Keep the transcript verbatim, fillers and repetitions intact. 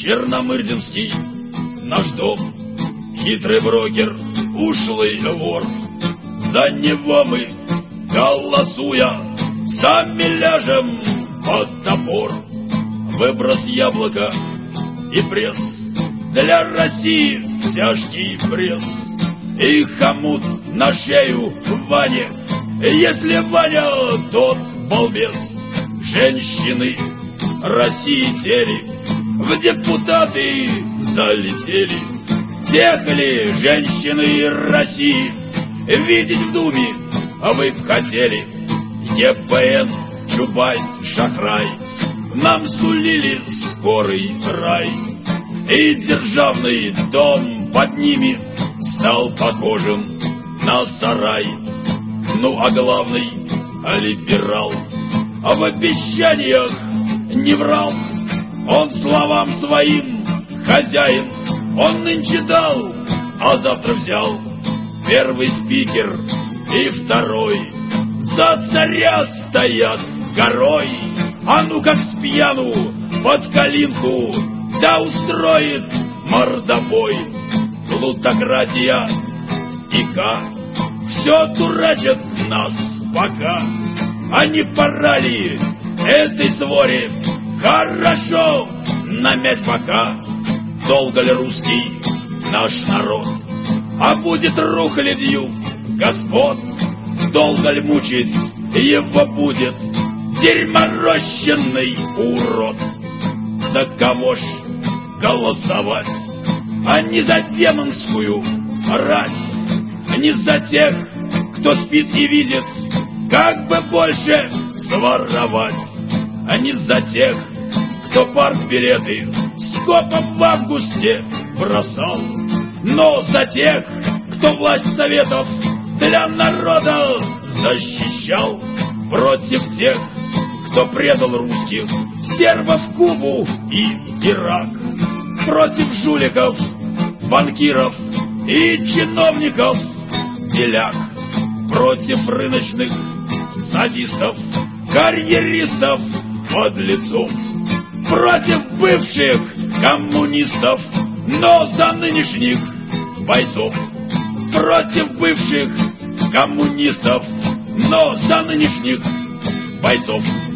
Черномырдинский наш дом, хитрый брокер, ушлый вор. За него мы, голосуя, сами ляжем под топор. Выброс яблока и пресс, для России тяжкий пресс. И хомут на шею Ване, если Ваня тот балбес. Женщины России тели в депутаты залетели. Тех ли женщины России видеть в Думе вы б хотели? ЕПН, Чубайс, Шахрай нам сулили скорый рай. И державный дом под ними стал похожим на сарай. Ну а главный либерал в обещаниях не врал. Он словам своим хозяин, он нынче дал, а завтра взял. Первый спикер и второй за царя стоят горой. А ну как спьяну под калинку, да устроит мордобой. Плутократия и К все дурачат нас пока. А не пора ли этой своре хорошо намять пока? Долго ли русский наш народ, а будет рухлядью господ? Долго ли мучить его будет дерьморощенный урод? За кого ж голосовать, а не за демонскую рать? Не за тех, кто спит и видит, как бы больше своровать, а не за тех, кто партбилеты скопом в августе бросал, но за тех, кто власть советов для народа защищал. Против тех, кто предал русских, сербов, Кубу и Ирак. Против жуликов, банкиров и чиновников деляк. Против рыночных садистов, карьеристов, подлецов. Против бывших коммунистов, но за нынешних бойцов. Против бывших коммунистов, но за нынешних бойцов.